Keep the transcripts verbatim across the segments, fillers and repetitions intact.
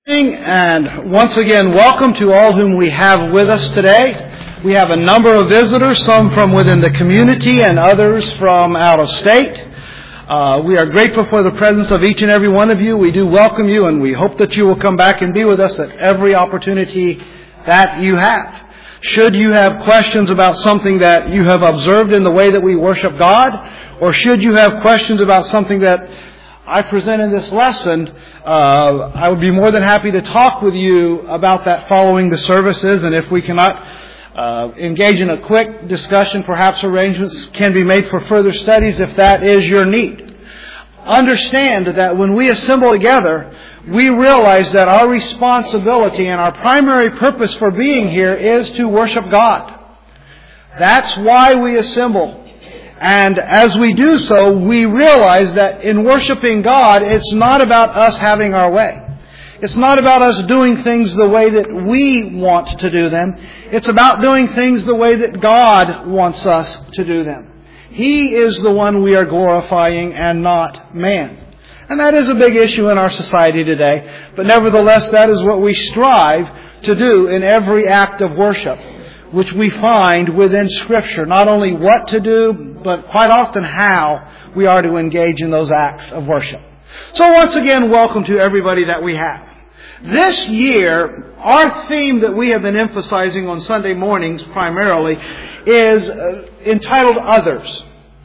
And once again, welcome to all whom we have with us today. We have a number of visitors, some from within the community and others from out of state. Uh, we are grateful for the presence of each and every one of you. We do welcome you, and we hope that you will come back and be with us at every opportunity that you have. Should you have questions about something that you have observed in the way that we worship God, or should you have questions about something that I present in this lesson, uh, I would be more than happy to talk with you about that following the services. And if we cannot uh, engage in a quick discussion, perhaps arrangements can be made for further studies if that is your need. Understand that when we assemble together, we realize that our responsibility and our primary purpose for being here is to worship God. That's why we assemble. And as we do so, we realize that in worshiping God, it's not about us having our way. It's not about us doing things the way that we want to do them. It's about doing things the way that God wants us to do them. He is the one we are glorifying and not man. And that is a big issue in our society today. But nevertheless, that is what we strive to do in every act of worship, which we find within Scripture. Not only what to do, but quite often how we are to engage in those acts of worship. So once again, welcome to everybody that we have. This year, our theme that we have been emphasizing on Sunday mornings primarily is entitled Others.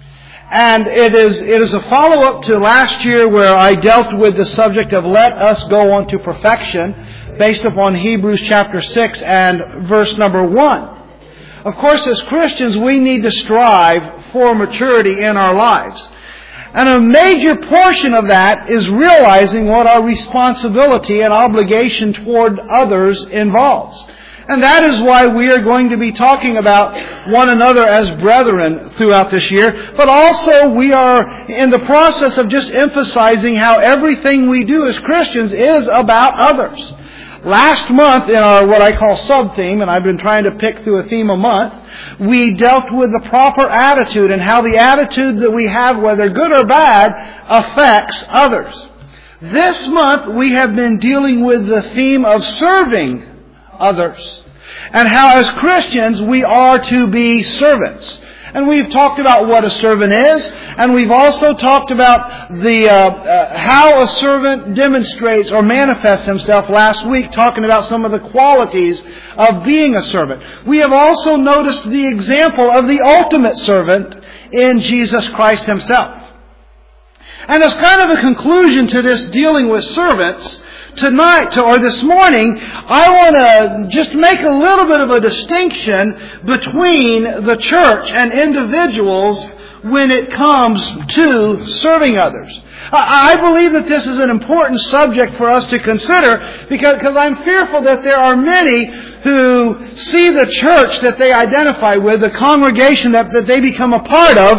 And it is it is a follow-up to last year where I dealt with the subject of let us go on to perfection, based upon Hebrews chapter six and verse number one. Of course, as Christians, we need to strive for maturity in our lives. And a major portion of that is realizing what our responsibility and obligation toward others involves. And that is why we are going to be talking about one another as brethren throughout this year. But also we are in the process of just emphasizing how everything we do as Christians is about others. Last month in our what I call sub-theme, and I've been trying to pick through a theme a month, we dealt with the proper attitude and how the attitude that we have, whether good or bad, affects others. This month we have been dealing with the theme of serving others and how as Christians we are to be servants. And we've talked about what a servant is, and we've also talked about the uh, uh, how a servant demonstrates or manifests himself last week, talking about some of the qualities of being a servant. We have also noticed the example of the ultimate servant in Jesus Christ Himself. And as kind of a conclusion to this dealing with servants, tonight, or this morning, I want to just make a little bit of a distinction between the church and individuals when it comes to serving others. I believe that this is an important subject for us to consider because, because I'm fearful that there are many who see the church that they identify with, the congregation that, that they become a part of,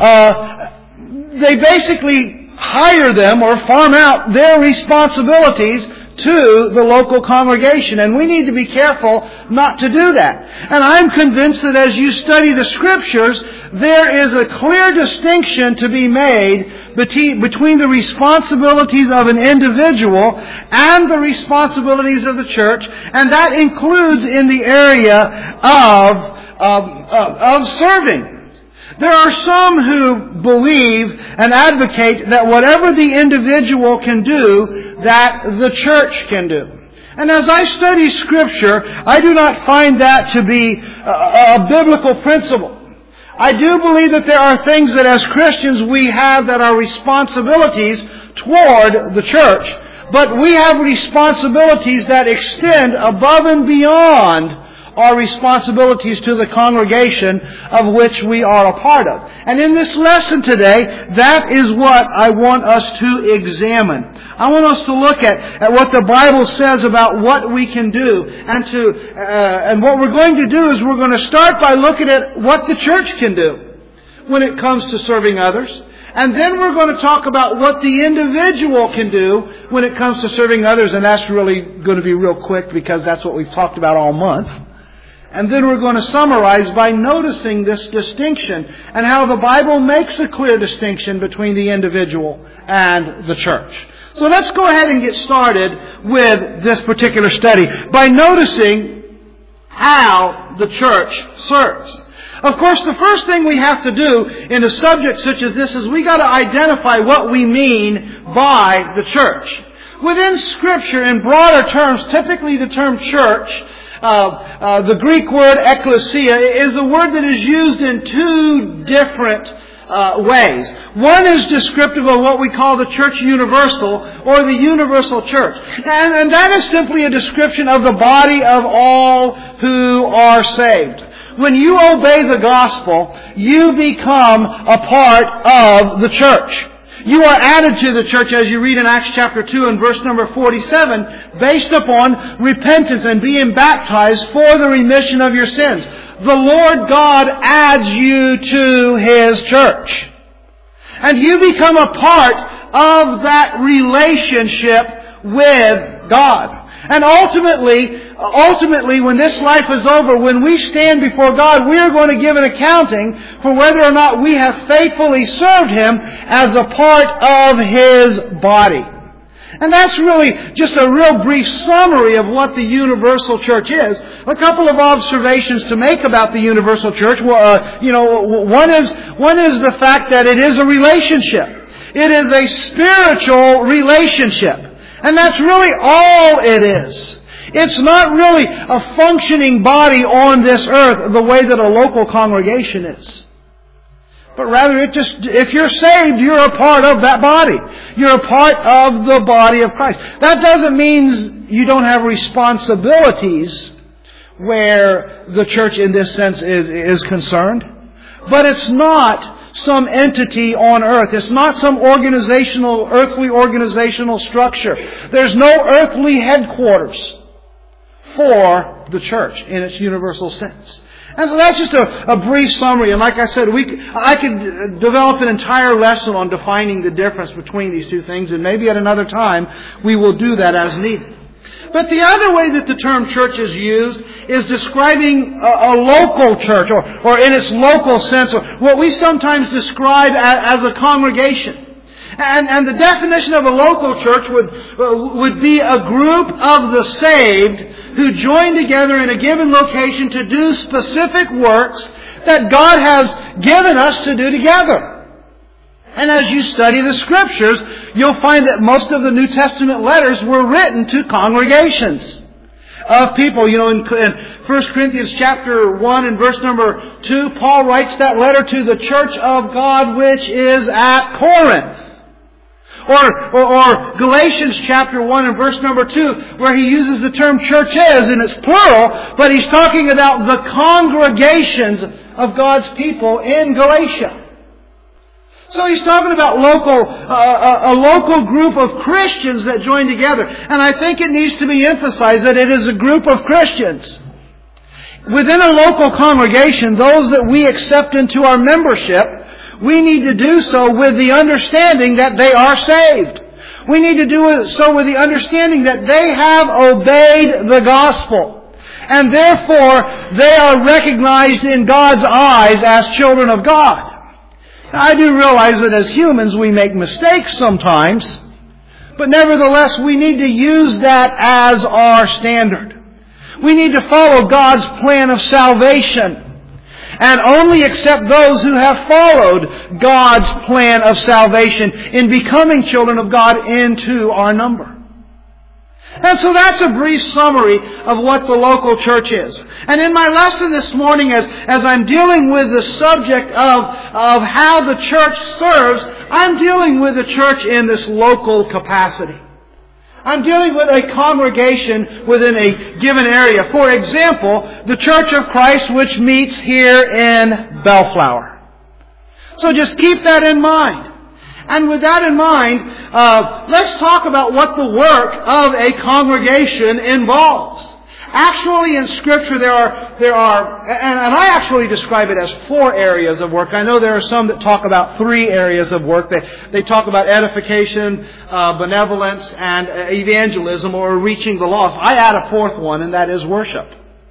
uh, they basically hire them or farm out their responsibilities to the local congregation. And we need to be careful not to do that. And I'm convinced that as you study the Scriptures, there is a clear distinction to be made between the responsibilities of an individual and the responsibilities of the church. And that includes in the area of, of, of serving. There are some who believe and advocate that whatever the individual can do, that the church can do. And as I study Scripture, I do not find that to be a, a biblical principle. I do believe that there are things that as Christians we have that are responsibilities toward the church, but we have responsibilities that extend above and beyond our responsibilities to the congregation of which we are a part of. And in this lesson today, that is what I want us to examine. I want us to look at, at what the Bible says about what we can do. And to uh, and what we're going to do is we're going to start by looking at what the church can do when it comes to serving others. And then we're going to talk about what the individual can do when it comes to serving others. And that's really going to be real quick because that's what we've talked about all month. And then we're going to summarize by noticing this distinction and how the Bible makes a clear distinction between the individual and the church. So let's go ahead and get started with this particular study by noticing how the church serves. Of course, the first thing we have to do in a subject such as this is we got to identify what we mean by the church. Within Scripture, in broader terms, typically the term church, uh, uh, the Greek word ekklesia, is a word that is used in two different uh, ways. One is descriptive of what we call the church universal, or the universal church. And, and that is simply a description of the body of all who are saved. When you obey the gospel, you become a part of the church. You are added to the church, as you read in Acts chapter two and verse number forty-seven, based upon repentance and being baptized for the remission of your sins. The Lord God adds you to His church. And you become a part of that relationship with God. And ultimately, ultimately, when this life is over, when we stand before God, we are going to give an accounting for whether or not we have faithfully served Him as a part of His body. And that's really just a real brief summary of what the universal church is. A couple of observations to make about the universal church. Well, uh, you know, one is one is the fact that it is a relationship. It is a spiritual relationship. And that's really all it is. It's not really a functioning body on this earth the way that a local congregation is. But rather, it just, if you're saved, you're a part of that body. You're a part of the body of Christ. That doesn't mean you don't have responsibilities where the church in this sense is, is concerned. But it's not some entity on earth. It's not some organizational, earthly organizational structure. There's no earthly headquarters for the church in its universal sense. And so that's just a, a brief summary. And like I said, we I could develop an entire lesson on defining the difference between these two things. And maybe at another time we will do that as needed. But the other way that the term church is used is describing a, a local church, or, or in its local sense, or what we sometimes describe as, as a congregation. And, and the definition of a local church would, uh, would be a group of the saved who join together in a given location to do specific works that God has given us to do together. And as you study the Scriptures, you'll find that most of the New Testament letters were written to congregations of people. You know, in, in First Corinthians chapter one and verse number two, Paul writes that letter to the church of God which is at Corinth. Or, or, or Galatians chapter one and verse number two, where he uses the term churches, and it's plural, but he's talking about the congregations of God's people in Galatia. So he's talking about local, uh, a, a local group of Christians that join together. And I think it needs to be emphasized that it is a group of Christians. Within a local congregation, those that we accept into our membership, we need to do so with the understanding that they are saved. We need to do so with the understanding that they have obeyed the gospel. And therefore, they are recognized in God's eyes as children of God. I do realize that as humans we make mistakes sometimes, but nevertheless we need to use that as our standard. We need to follow God's plan of salvation and only accept those who have followed God's plan of salvation in becoming children of God into our number. And so that's a brief summary of what the local church is. And in my lesson this morning, as, as I'm dealing with the subject of, of how the church serves, I'm dealing with the church in this local capacity. I'm dealing with a congregation within a given area. For example, the Church of Christ, which meets here in Bellflower. So just keep that in mind. And with that in mind, uh, let's talk about what the work of a congregation involves. Actually, in Scripture, there are, there are, and, and I actually describe it as four areas of work. I know there are some that talk about three areas of work. They, they talk about edification, uh, benevolence, and evangelism, or reaching the lost. I add a fourth one, and that is worship.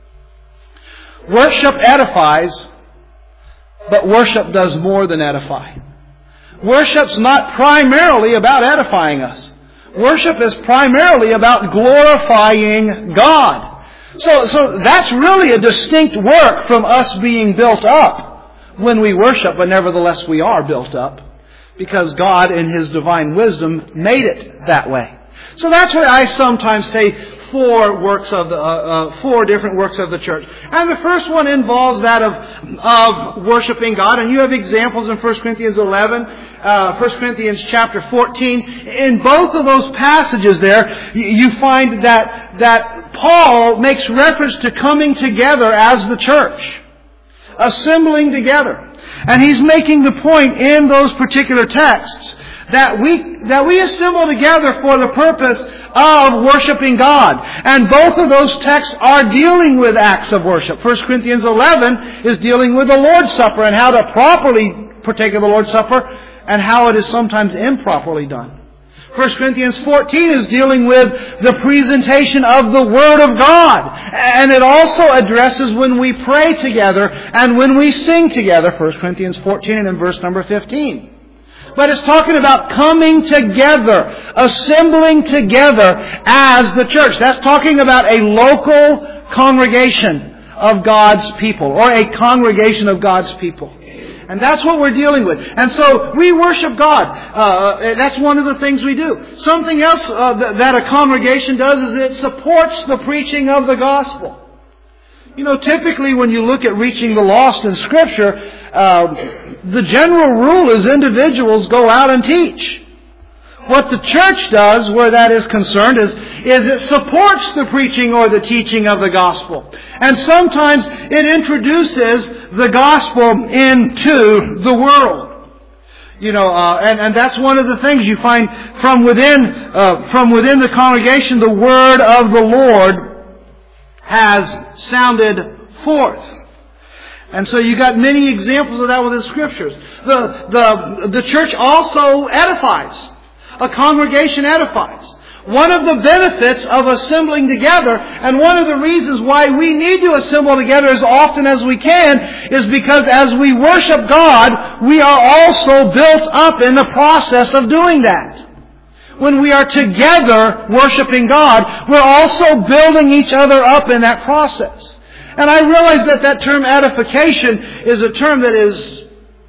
Worship edifies, but worship does more than edify. Worship's not primarily about edifying us. Worship is primarily about glorifying God. So, so that's really a distinct work from us being built up when we worship, but nevertheless we are built up because God in His divine wisdom made it that way. So that's why I sometimes say four works of the, uh, uh, four different works of the church. And the first one involves that of, of worshiping God. And you have examples in First Corinthians eleven, uh, First Corinthians chapter fourteen. In both of those passages there, you find that, that Paul makes reference to coming together as the church. Assembling together. And he's making the point in those particular texts that we, that we assemble together for the purpose of worshiping God. And both of those texts are dealing with acts of worship. First Corinthians eleven is dealing with the Lord's Supper and how to properly partake of the Lord's Supper and how it is sometimes improperly done. First Corinthians fourteen is dealing with the presentation of the Word of God. And it also addresses when we pray together and when we sing together. First Corinthians fourteen and in verse number fifteen. But it's talking about coming together, assembling together as the church. That's talking about a local congregation of God's people, or a congregation of God's people. And that's what we're dealing with. And so we worship God. Uh, that's one of the things we do. Something else uh, th- that a congregation does is it supports the preaching of the gospel. You know, typically when you look at reaching the lost in Scripture, uh, the general rule is individuals go out and teach. What the church does, where that is concerned, is, is it supports the preaching or the teaching of the gospel. And sometimes it introduces the gospel into the world. You know, uh, and, and that's one of the things you find from within, uh, from within the congregation, the word of the Lord has sounded forth. And so you got many examples of that within the Scriptures. The, the, the church also edifies. A congregation edifies. One of the benefits of assembling together, and one of the reasons why we need to assemble together as often as we can, is because as we worship God, we are also built up in the process of doing that. When we are together worshiping God, we're also building each other up in that process. And I realize that that term edification is a term that is,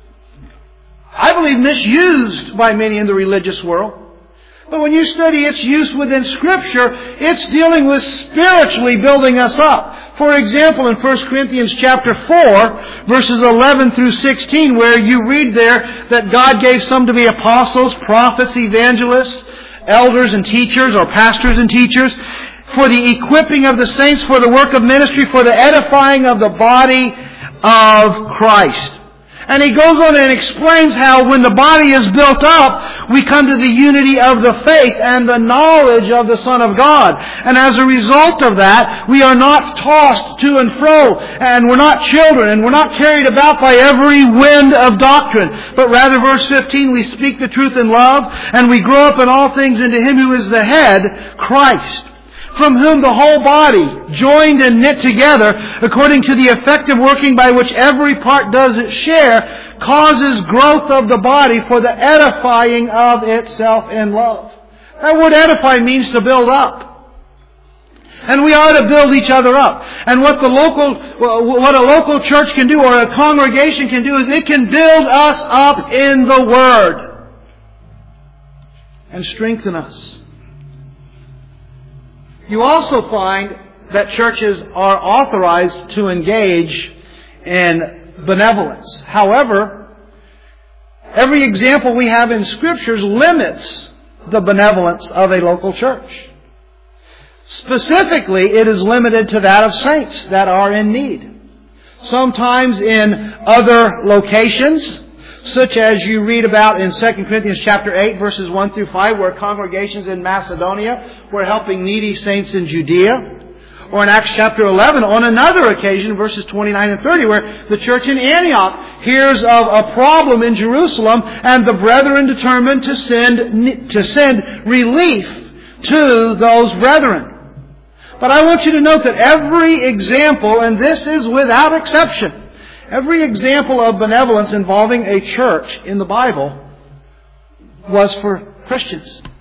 I believe, misused by many in the religious world. But when you study its use within Scripture, it's dealing with spiritually building us up. For example, in First Corinthians chapter four, verses eleven through sixteen, where you read there that God gave some to be apostles, prophets, evangelists, elders and teachers, or pastors and teachers, for the equipping of the saints, for the work of ministry, for the edifying of the body of Christ. And he goes on and explains how when the body is built up, we come to the unity of the faith and the knowledge of the Son of God. And as a result of that, we are not tossed to and fro, and we're not children, and we're not carried about by every wind of doctrine. But rather, verse fifteen, we speak the truth in love, and we grow up in all things into Him who is the head, Christ, from whom the whole body, joined and knit together, according to the effective working by which every part does its share, causes growth of the body for the edifying of itself in love. That word edify means to build up. And we are to build each other up. And what the local, what a local church can do, or a congregation can do, is it can build us up in the Word and strengthen us. You also find that churches are authorized to engage in benevolence. However, every example we have in Scriptures limits the benevolence of a local church. Specifically, it is limited to that of saints that are in need. Sometimes in other locations, such as you read about in Second Corinthians chapter eight, verses one through five, where congregations in Macedonia were helping needy saints in Judea. Or in Acts chapter eleven, on another occasion, verses twenty-nine and thirty, where the church in Antioch hears of a problem in Jerusalem, and the brethren determined to send, to send relief to those brethren. But I want you to note that every example, and this is without exception, every example of benevolence involving a church in the Bible was for Christians.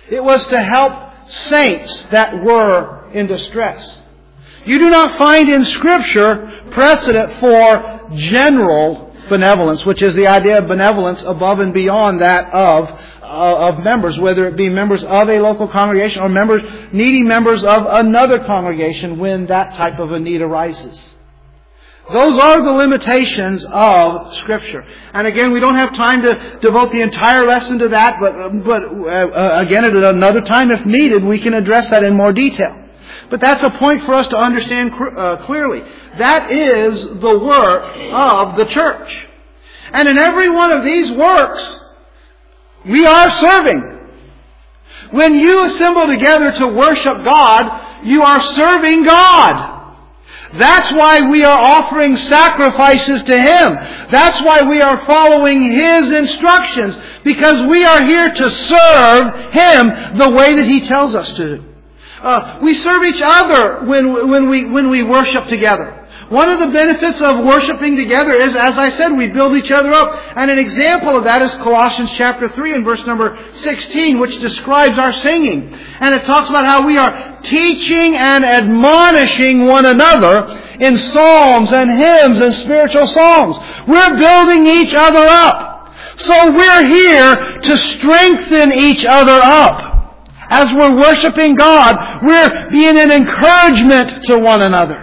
It was to help saints that were in distress. You do not find in Scripture precedent for general benevolence, which is the idea of benevolence above and beyond that of uh, of members, whether it be members of a local congregation or members needing members of another congregation when that type of a need arises. Those are the limitations of Scripture. And again, we don't have time to devote the entire lesson to that, but, but uh, again, at another time, if needed, we can address that in more detail. But that's a point for us to understand uh, clearly. That is the work of the church. And in every one of these works, we are serving. When you assemble together to worship God, you are serving God. That's why we are offering sacrifices to Him. That's why we are following His instructions. Because we are here to serve Him the way that He tells us to. Uh, we serve each other when, when we, when we worship together. One of the benefits of worshiping together is, as I said, we build each other up. And an example of that is Colossians chapter three and verse number sixteen, which describes our singing. And it talks about how we are teaching and admonishing one another in psalms and hymns and spiritual songs. We're building each other up. So we're here to strengthen each other up. As we're worshiping God, we're being an encouragement to one another.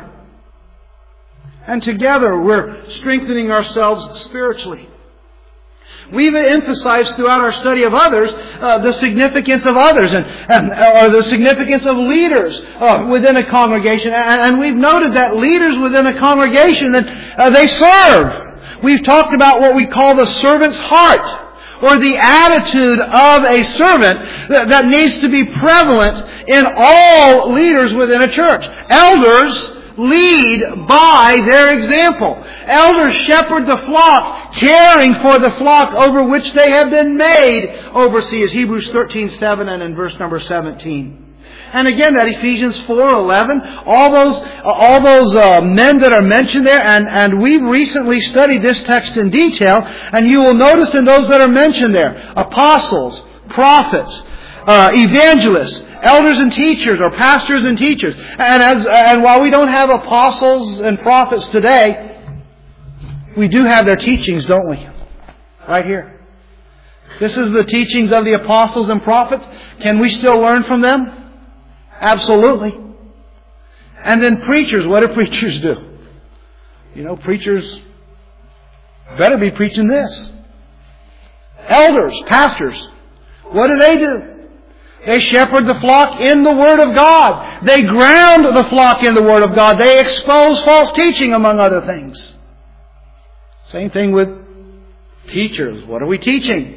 And together we're strengthening ourselves spiritually. We've emphasized throughout our study of others uh, the significance of others and, and or the significance of leaders uh, within a congregation. And, and we've noted that leaders within a congregation, that uh, they serve. We've talked about what we call the servant's heart, or the attitude of a servant that, that needs to be prevalent in all leaders within a church. Elders lead by their example. Elders shepherd the flock, caring for the flock over which they have been made overseers. Hebrews thirteen seven and in verse number seventeen. And again, that Ephesians four eleven, all those all those uh, men that are mentioned there, and, and we've recently studied this text in detail, and you will notice in those that are mentioned there, apostles, prophets, uh, evangelists, elders and teachers, or pastors and teachers. And as and while we don't have apostles and prophets today, we do have their teachings, don't we? Right here. This is the teachings of the apostles and prophets. Can we still learn from them? Absolutely. And then preachers, what do preachers do? You know, preachers better be preaching this. Elders, pastors, what do they do? They shepherd the flock in the Word of God. They ground the flock in the Word of God. They expose false teaching, among other things. Same thing with teachers. What are we teaching?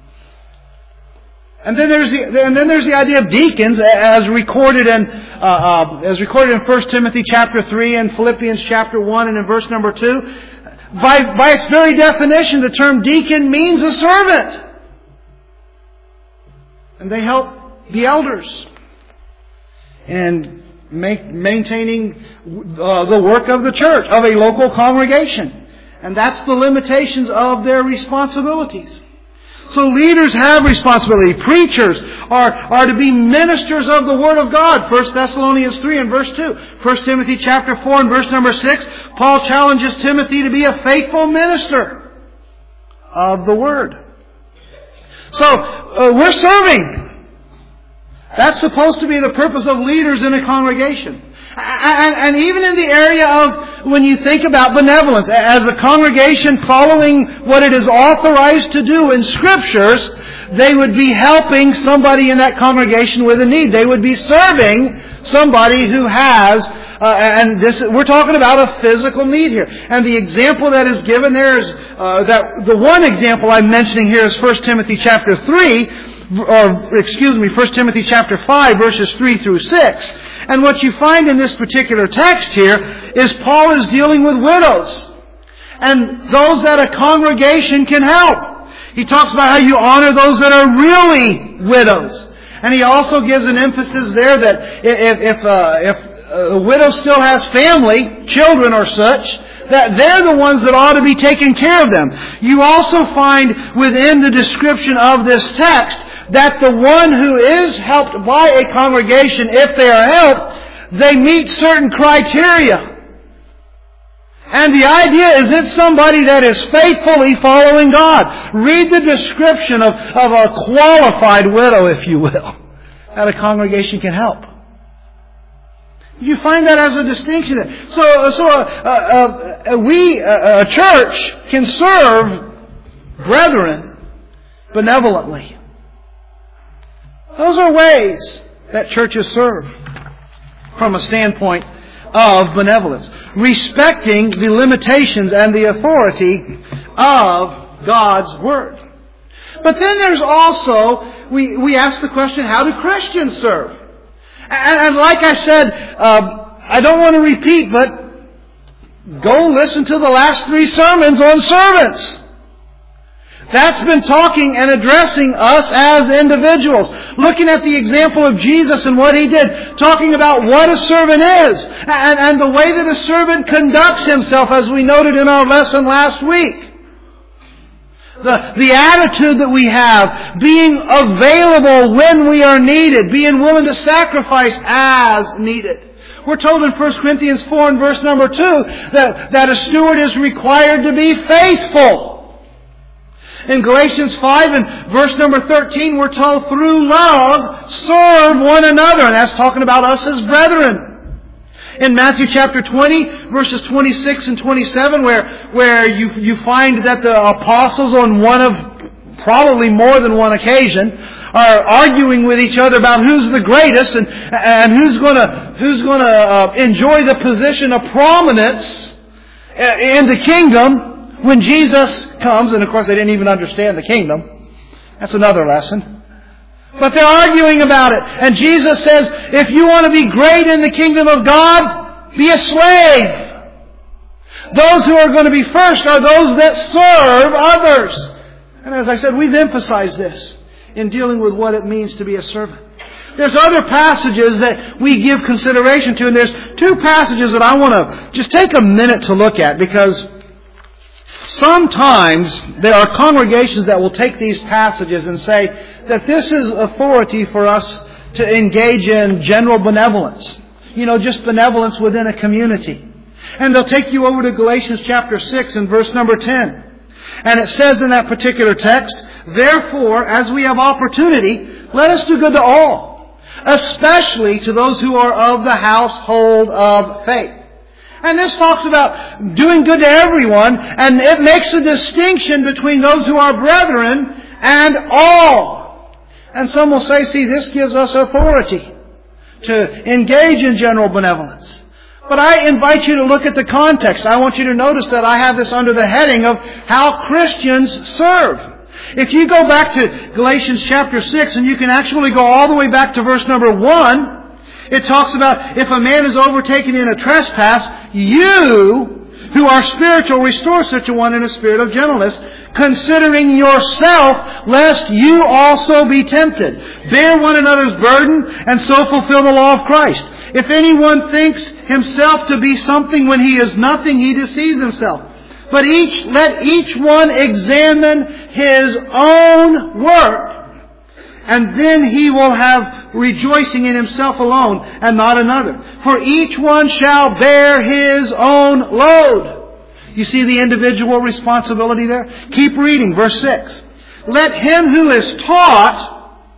And then there's the and then there's the idea of deacons, as recorded in uh, uh, as recorded in First Timothy chapter three and Philippians chapter one and in verse number two. By by its very definition, the term deacon means a servant, and they help the elders and make maintaining uh, the work of the church, of a local congregation, and that's the limitations of their responsibilities. So leaders have responsibility. Preachers are, are to be ministers of the Word of God. First Thessalonians three and verse two. First Timothy chapter four and verse number six. Paul challenges Timothy to be a faithful minister of the Word. So uh, we're serving. That's supposed to be the purpose of leaders in a congregation. And, and even in the area of, when you think about benevolence, as a congregation following what it is authorized to do in Scriptures, they would be helping somebody in that congregation with a need. They would be serving somebody who has, uh, and this we're talking about a physical need here. And the example that is given there is, uh, that the one example I'm mentioning here is First Timothy chapter three, or excuse me, First Timothy chapter five, verses three through six. And what you find in this particular text here is Paul is dealing with widows and those that a congregation can help. He talks about how you honor those that are really widows. And he also gives an emphasis there that if, if, uh, if a widow still has family, children or such, that they're the ones that ought to be taking care of them. You also find within the description of this text that the one who is helped by a congregation, if they are helped, they meet certain criteria. And the idea is it's somebody that is faithfully following God. Read the description of, of a qualified widow, if you will, that a congregation can help. You find that as a distinction. So, so uh, uh, we, uh, a church, can serve brethren benevolently. Those are ways that churches serve from a standpoint of benevolence, respecting the limitations and the authority of God's Word. But then there's also, we, we ask the question, how do Christians serve? And, and like I said, uh, I don't want to repeat, but go listen to the last three sermons on servants. That's been talking and addressing us as individuals. Looking at the example of Jesus and what He did. Talking about what a servant is. And, and the way that a servant conducts himself, as we noted in our lesson last week. The, the attitude that we have. Being available when we are needed. Being willing to sacrifice as needed. We're told in First Corinthians four and verse number two that, that a steward is required to be faithful. In Galatians five and verse number thirteen, we're told through love, serve one another. And that's talking about us as brethren. In Matthew chapter twenty, verses twenty-six and twenty-seven, where, where you, you find that the apostles on one of, probably more than one occasion, are arguing with each other about who's the greatest and, and who's gonna, who's gonna uh, enjoy the position of prominence in the kingdom when Jesus comes. And of course they didn't even understand the kingdom. That's another lesson. But they're arguing about it. And Jesus says, if you want to be great in the kingdom of God, be a slave. Those who are going to be first are those that serve others. And as I said, we've emphasized this in dealing with what it means to be a servant. There's other passages that we give consideration to, and there's two passages that I want to just take a minute to look at, because sometimes there are congregations that will take these passages and say that this is authority for us to engage in general benevolence. You know, just benevolence within a community. And they'll take you over to Galatians chapter six and verse number ten. And it says in that particular text, therefore, as we have opportunity, let us do good to all, especially to those who are of the household of faith. And this talks about doing good to everyone, and it makes a distinction between those who are brethren and all. And some will say, see, this gives us authority to engage in general benevolence. But I invite you to look at the context. I want you to notice that I have this under the heading of how Christians serve. If you go back to Galatians chapter six, and you can actually go all the way back to verse number one, it talks about if a man is overtaken in a trespass, you who are spiritual restore such a one in a spirit of gentleness, considering yourself, lest you also be tempted. Bear one another's burden, and so fulfill the law of Christ. If anyone thinks himself to be something when he is nothing, he deceives himself. But each let each one examine his own work, and then he will have rejoicing in himself alone and not another. For each one shall bear his own load. You see the individual responsibility there? Keep reading, verse six. Let him who is taught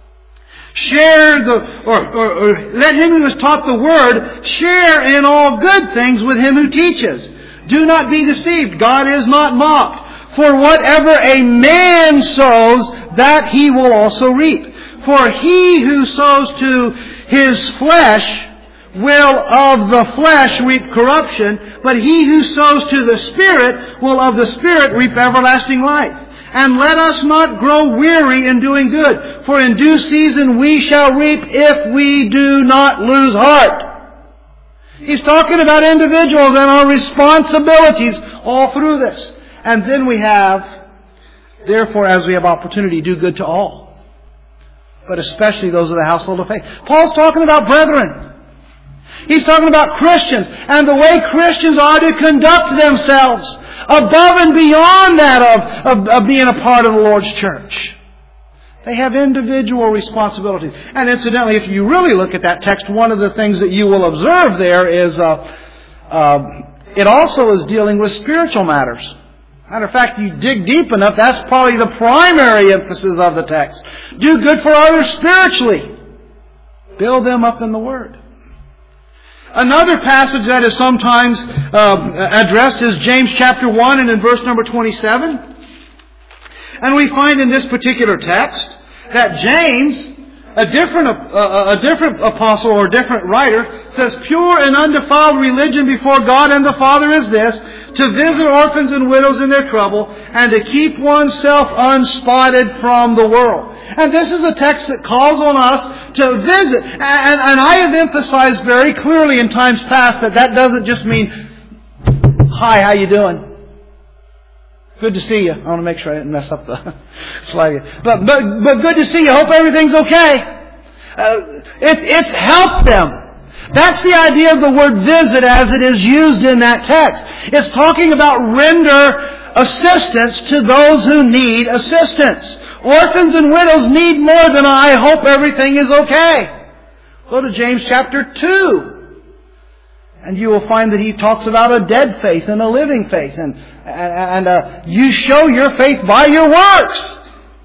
share the, or, or, or let him who is taught the word share in all good things with him who teaches. Do not be deceived. God is not mocked. For whatever a man sows, that he will also reap. For he who sows to his flesh will of the flesh reap corruption, but he who sows to the Spirit will of the Spirit reap everlasting life. And let us not grow weary in doing good, for in due season we shall reap if we do not lose heart. He's talking about individuals and our responsibilities all through this. And then we have, therefore, as we have opportunity, do good to all, but especially those of the household of faith. Paul's talking about brethren. He's talking about Christians and the way Christians are to conduct themselves above and beyond that of, of, of being a part of the Lord's church. They have individual responsibilities. And incidentally, if you really look at that text, one of the things that you will observe there is uh, uh, it also is dealing with spiritual matters. Matter of fact, you dig deep enough, that's probably the primary emphasis of the text. Do good for others spiritually. Build them up in the Word. Another passage that is sometimes uh, addressed is James chapter one and in verse number twenty-seven. And we find in this particular text that James, a different, uh, a different apostle or different writer, says, "Pure and undefiled religion before God and the Father is this, to visit orphans and widows in their trouble, and to keep oneself unspotted from the world." And this is a text that calls on us to visit. And, and I have emphasized very clearly in times past that that doesn't just mean, "Hi, how you doing? Good to see you." I want to make sure I didn't mess up the slide. But, but, but good to see you. Hope everything's okay. Uh, it, it's help them. That's the idea of the word visit as it is used in that text. It's talking about render assistance to those who need assistance. Orphans and widows need more than "I hope everything is okay." Go to James chapter two. And you will find that he talks about a dead faith and a living faith. And, and, and uh, you show your faith by your works.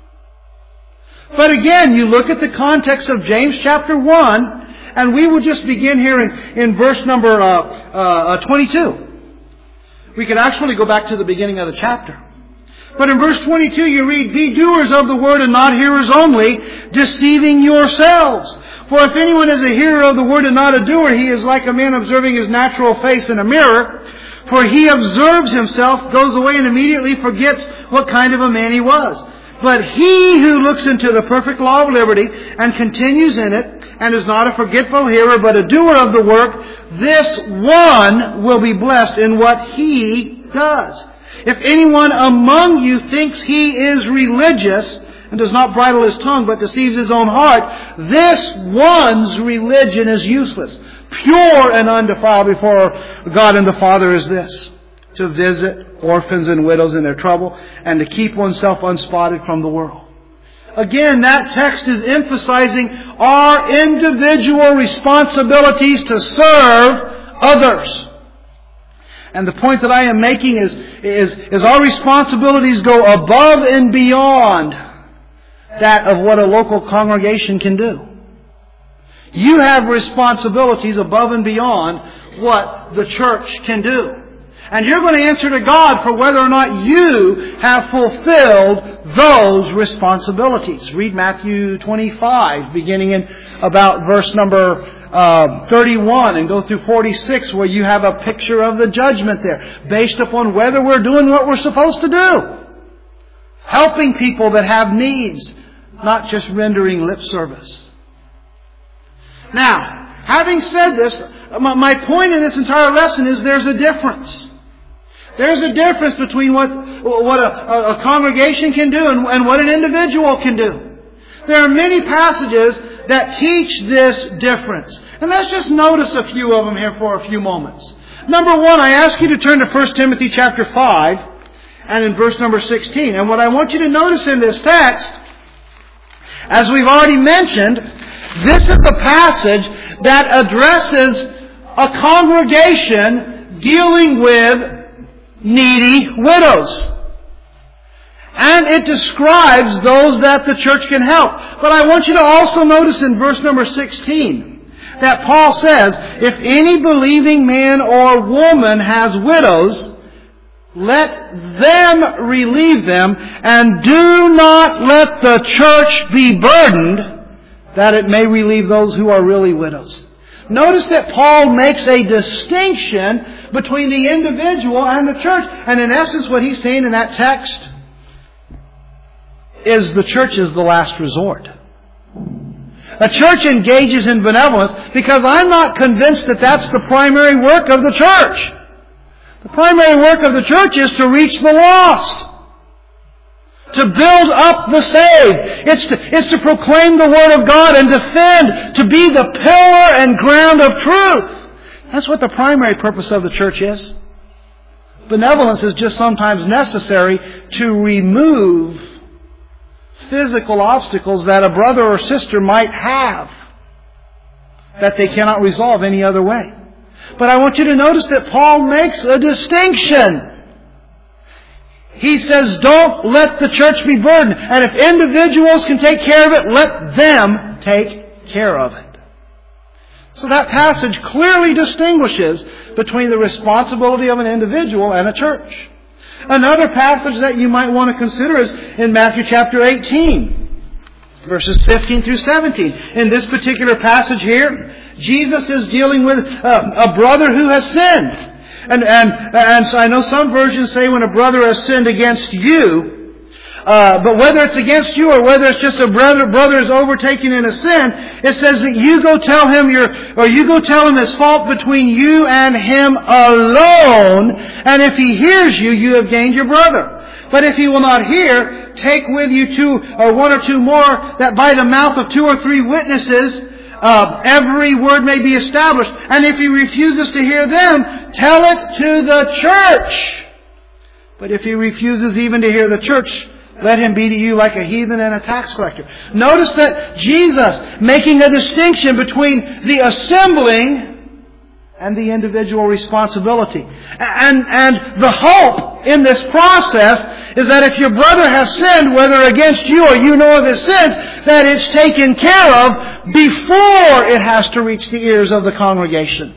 But again, you look at the context of James chapter one, and we will just begin here in, in verse number uh, uh, twenty-two. We could actually go back to the beginning of the chapter. But in verse twenty-two you read, "Be doers of the word and not hearers only, deceiving yourselves. For if anyone is a hearer of the word and not a doer, he is like a man observing his natural face in a mirror. For he observes himself, goes away, and immediately forgets what kind of a man he was. But he who looks into the perfect law of liberty and continues in it, and is not a forgetful hearer, but a doer of the work, this one will be blessed in what he does. If anyone among you thinks he is religious, and does not bridle his tongue, but deceives his own heart, this one's religion is useless. Pure and undefiled before God and the Father is this, to visit orphans and widows in their trouble, and to keep oneself unspotted from the world." Again, that text is emphasizing our individual responsibilities to serve others. And the point that I am making is, is, is our responsibilities go above and beyond that of what a local congregation can do. You have responsibilities above and beyond what the church can do. And you're going to answer to God for whether or not you have fulfilled those responsibilities. Read Matthew twenty-five, beginning in about verse number uh, thirty-one, and go through forty-six, where you have a picture of the judgment there, based upon whether we're doing what we're supposed to do. Helping people that have needs, not just rendering lip service. Now, having said this, my point in this entire lesson is there's a difference. There's a difference between what, what a, a congregation can do and, and what an individual can do. There are many passages that teach this difference. And let's just notice a few of them here for a few moments. Number one, I ask you to turn to First Timothy chapter five and in verse number sixteen. And what I want you to notice in this text, as we've already mentioned, this is a passage that addresses a congregation dealing with needy widows. And it describes those that the church can help. But I want you to also notice in verse number sixteen that Paul says, "If any believing man or woman has widows, let them relieve them, and do not let the church be burdened, that it may relieve those who are really widows." Notice that Paul makes a distinction between the individual and the church. And in essence, what he's saying in that text is the church is the last resort. A church engages in benevolence because I'm not convinced that that's the primary work of the church. The primary work of the church is to reach the lost, to build up the saved. It's to, it's to proclaim the Word of God and defend, to be the pillar and ground of truth. That's what the primary purpose of the church is. Benevolence is just sometimes necessary to remove physical obstacles that a brother or sister might have that they cannot resolve any other way. But I want you to notice that Paul makes a distinction. He says, don't let the church be burdened. And if individuals can take care of it, let them take care of it. So that passage clearly distinguishes between the responsibility of an individual and a church. Another passage that you might want to consider is in Matthew chapter eighteen, verses fifteen through seventeen. In this particular passage here, Jesus is dealing with a, a brother who has sinned. And, and, and so I know some versions say when a brother has sinned against you, uh, but whether it's against you or whether it's just a brother, brother is overtaken in a sin, it says that you go tell him your, or you go tell him his fault between you and him alone, and if he hears you, you have gained your brother. But if he will not hear, take with you two or one or two more, that by the mouth of two or three witnesses, Uh, every word may be established. And if he refuses to hear them, tell it to the church. But if he refuses even to hear the church, let him be to you like a heathen and a tax collector. Notice that Jesus making a distinction between the assembling and the individual responsibility. And, and the hope in this process is that if your brother has sinned, whether against you or you know of his sins, that it's taken care of before it has to reach the ears of the congregation.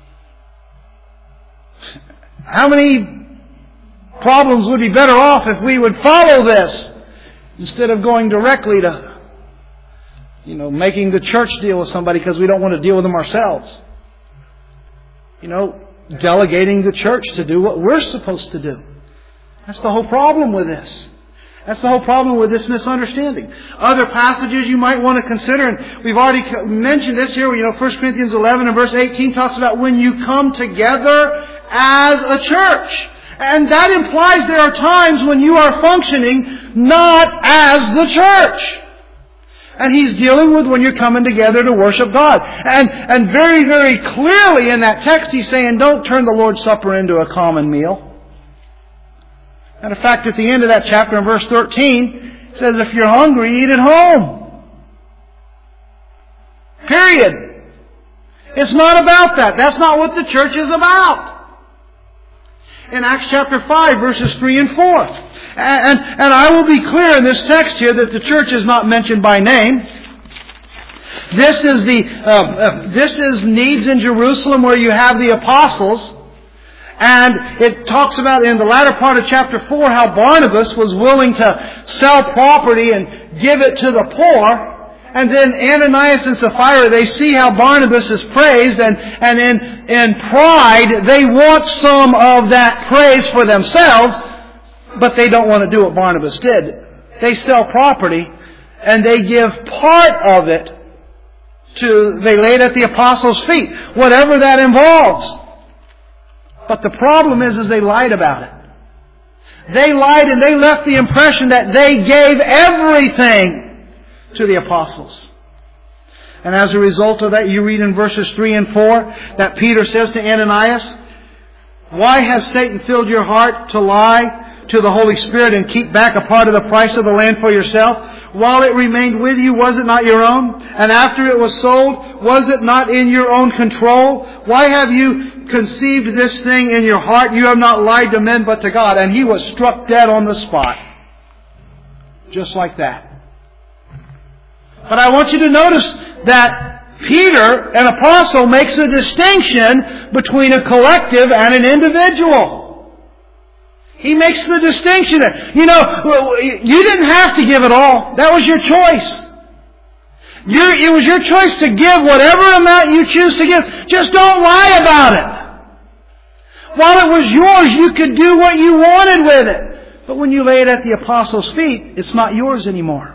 How many problems would be better off if we would follow this instead of going directly to, you know, making the church deal with somebody because we don't want to deal with them ourselves. You know, delegating the church to do what we're supposed to do. That's the whole problem with this. That's the whole problem with this misunderstanding. Other passages you might want to consider, and we've already mentioned this here, you know, First Corinthians eleven and verse eighteen talks about when you come together as a church. And that implies there are times when you are functioning not as the church. And he's dealing with when you're coming together to worship God. And, and very, very clearly in that text he's saying, don't turn the Lord's Supper into a common meal. Matter of fact, at the end of that chapter in verse thirteen, it says, if you're hungry, eat at home. Period. It's not about that. That's not what the church is about. In Acts chapter five, verses three and four. And, and I will be clear in this text here that the church is not mentioned by name. This is the uh, uh, this is needs in Jerusalem where you have the apostles. And it talks about in the latter part of chapter four how Barnabas was willing to sell property and give it to the poor. And then Ananias and Sapphira, they see how Barnabas is praised, and, and in, in pride, they want some of that praise for themselves, but they don't want to do what Barnabas did. They sell property, and they give part of it to, they lay it at the apostles' feet, whatever that involves. But the problem is, is they lied about it. They lied and they left the impression that they gave everything to the apostles. And as a result of that, you read in verses three and four that Peter says to Ananias, why has Satan filled your heart to lie to the Holy Spirit and keep back a part of the price of the land for yourself? While it remained with you, was it not your own? And after it was sold, was it not in your own control? Why have you conceived this thing in your heart? You have not lied to men but to God. And he was struck dead on the spot. Just like that. But I want you to notice that Peter, an apostle, makes a distinction between a collective and an individual. He makes the distinction that, you know, you didn't have to give it all. That was your choice. Your, it was your choice to give whatever amount you choose to give. Just don't lie about it. While it was yours, you could do what you wanted with it. But when you lay it at the apostles' feet, it's not yours anymore.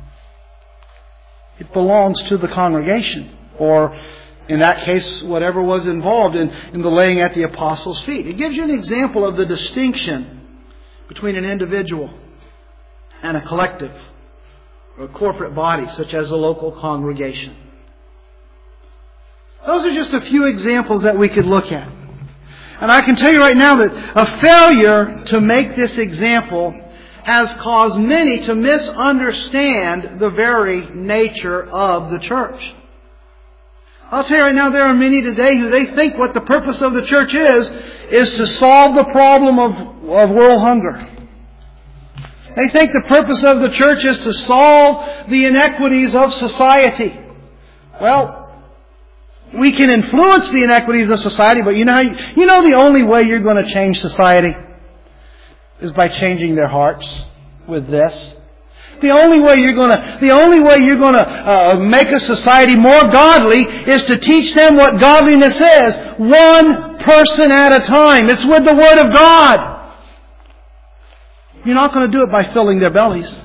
It belongs to the congregation, or in that case, whatever was involved in, in the laying at the apostles' feet. It gives you an example of the distinction between an individual and a collective, or a corporate body, such as a local congregation. Those are just a few examples that we could look at. And I can tell you right now that a failure to make this example has caused many to misunderstand the very nature of the church. I'll tell you right now, there are many today who they think what the purpose of the church is, is to solve the problem of, of world hunger. They think the purpose of the church is to solve the inequities of society. Well, we can influence the inequities of society, but you know how you, you know the only way you're going to change society is by changing their hearts with this. The only way you're going to, the only way you're going to uh, make a society more godly is to teach them what godliness is, one person at a time. It's with the Word of God. You're not going to do it by filling their bellies.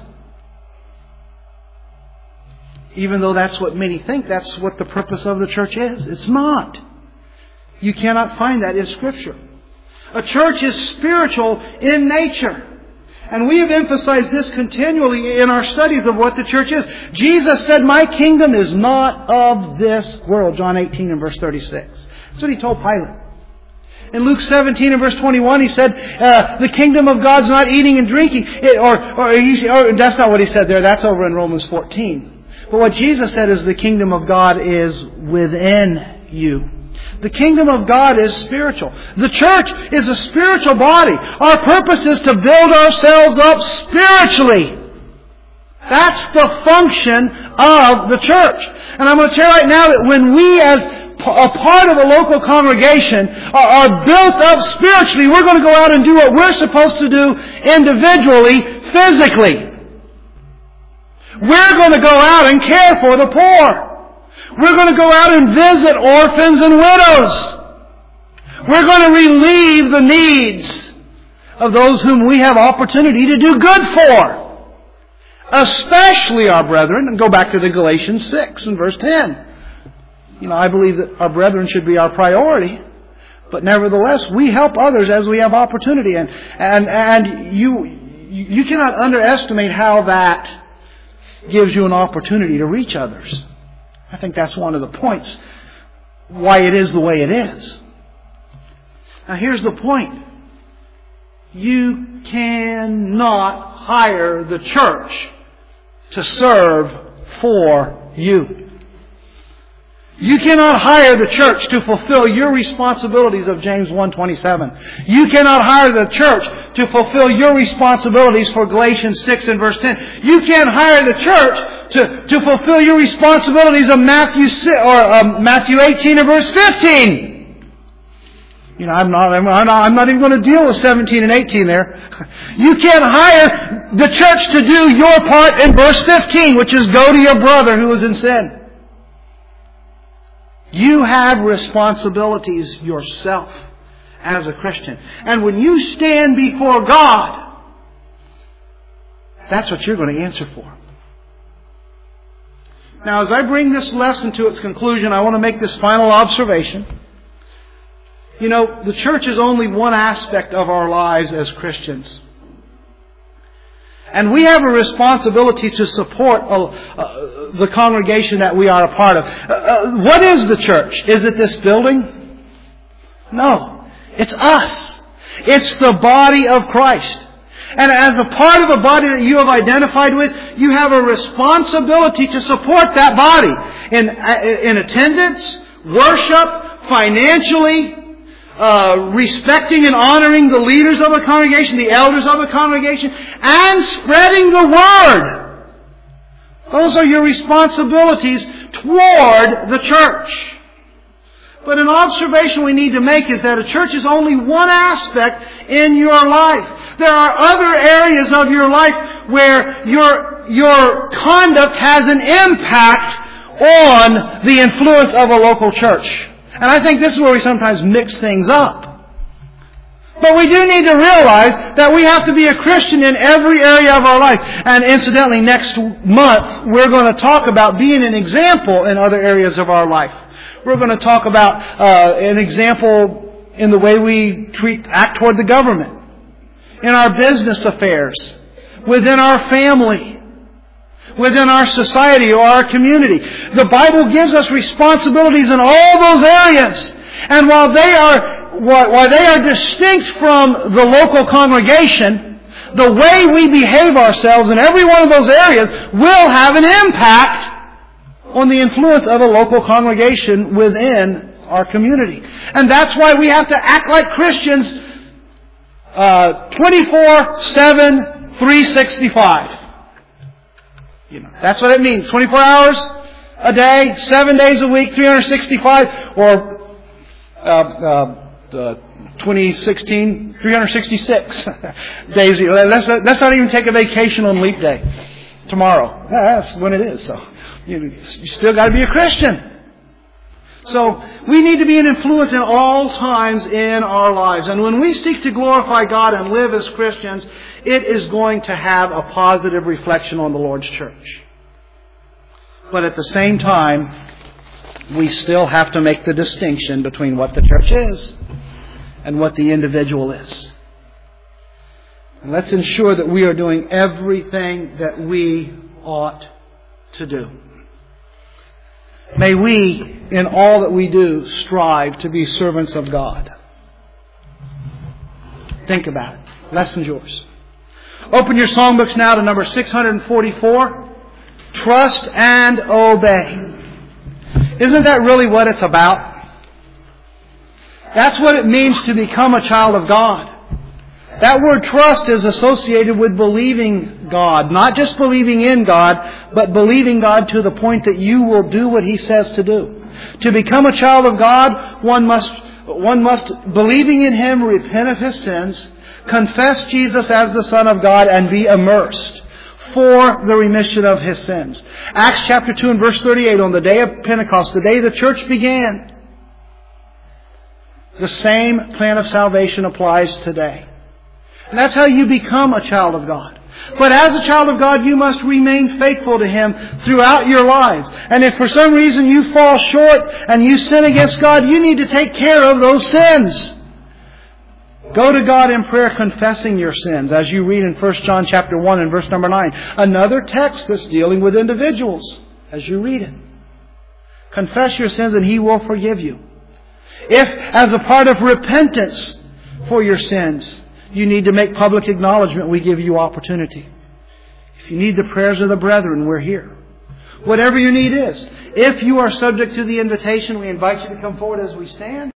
Even though that's what many think, that's what the purpose of the church is. It's not. You cannot find that in Scripture. A church is spiritual in nature. And we have emphasized this continually in our studies of what the church is. Jesus said, "My kingdom is not of this world." John eighteen and verse thirty-six. That's what He told Pilate. In Luke seventeen and verse twenty-one, He said, uh, the kingdom of God's not eating and drinking. It, or, or, he, or that's not what He said there. That's over in Romans fourteen. But what Jesus said is the kingdom of God is within you. The kingdom of God is spiritual. The church is a spiritual body. Our purpose is to build ourselves up spiritually. That's the function of the church. And I'm going to tell you right now that when we as a part of a local congregation are, are built up spiritually, we're going to go out and do what we're supposed to do individually, physically. We're going to go out and care for the poor. We're going to go out and visit orphans and widows. We're going to relieve the needs of those whom we have opportunity to do good for. Especially our brethren. And go back to the Galatians six and verse ten. You know, I believe that our brethren should be our priority. But nevertheless, we help others as we have opportunity. And, and, and you, you cannot underestimate how that gives you an opportunity to reach others. I think that's one of the points why it is the way it is. Now here's the point. You cannot hire the church to serve for you. You cannot hire the church to fulfill your responsibilities of James one twenty-seven. You cannot hire the church to fulfill your responsibilities for Galatians six and verse ten. You can't hire the church to, to fulfill your responsibilities of Matthew or um, Matthew eighteen and verse fifteen. You know, I'm not, I'm not, I'm not even going to deal with seventeen and eighteen there. You can't hire the church to do your part in verse fifteen, which is go to your brother who is in sin. You have responsibilities yourself as a Christian. And when you stand before God, that's what you're going to answer for. Now, as I bring this lesson to its conclusion, I want to make this final observation. You know, the church is only one aspect of our lives as Christians. And we have a responsibility to support uh, uh, the congregation that we are a part of. Uh, uh, what is the church? Is it this building? No. It's us. It's the body of Christ. And as a part of a body that you have identified with, you have a responsibility to support that body in, in attendance, worship, financially, Uh, respecting and honoring the leaders of a congregation, the elders of a congregation, and spreading the Word. Those are your responsibilities toward the church. But an observation we need to make is that a church is only one aspect in your life. There are other areas of your life where your, your conduct has an impact on the influence of a local church. And I think this is where we sometimes mix things up. But we do need to realize that we have to be a Christian in every area of our life. And incidentally, next month, we're going to talk about being an example in other areas of our life. We're going to talk about uh, an example in the way we treat, act toward the government, in our business affairs, within our family, within our society or our community. The Bible gives us responsibilities in all those areas. And while they are, while they are distinct from the local congregation, the way we behave ourselves in every one of those areas will have an impact on the influence of a local congregation within our community. And that's why we have to act like Christians uh, twenty-four seven, three sixty-five. You know, that's what it means. twenty-four hours a day, seven days a week, three hundred sixty-five, or uh, uh, uh, twenty sixteen, three hundred sixty-six days. Let's, let's not even take a vacation on leap day tomorrow. That's when it is. So you, you still got to be a Christian. So we need to be an influence in all times in our lives. And when we seek to glorify God and live as Christians, it is going to have a positive reflection on the Lord's church. But at the same time, we still have to make the distinction between what the church is and what the individual is. And let's ensure that we are doing everything that we ought to do. May we, in all that we do, strive to be servants of God. Think about it. Lesson's yours. Open your songbooks now to number six hundred forty-four. Trust and obey. Isn't that really what it's about? That's what it means to become a child of God. That word trust is associated with believing God. Not just believing in God, but believing God to the point that you will do what He says to do. To become a child of God, one must, one must, believing in Him, repent of his sins, confess Jesus as the Son of God, and be immersed for the remission of his sins. Acts chapter two and verse thirty-eight, on the day of Pentecost, the day the church began, the same plan of salvation applies today. And that's how you become a child of God. But as a child of God, you must remain faithful to Him throughout your lives. And if for some reason you fall short and you sin against God, you need to take care of those sins. Go to God in prayer confessing your sins, as you read in First John chapter one and verse number nine. Another text that's dealing with individuals, as you read it. Confess your sins and He will forgive you. If, as a part of repentance for your sins, you need to make public acknowledgement, we give you opportunity. If you need the prayers of the brethren, we're here. Whatever your need is. If you are subject to the invitation, we invite you to come forward as we stand.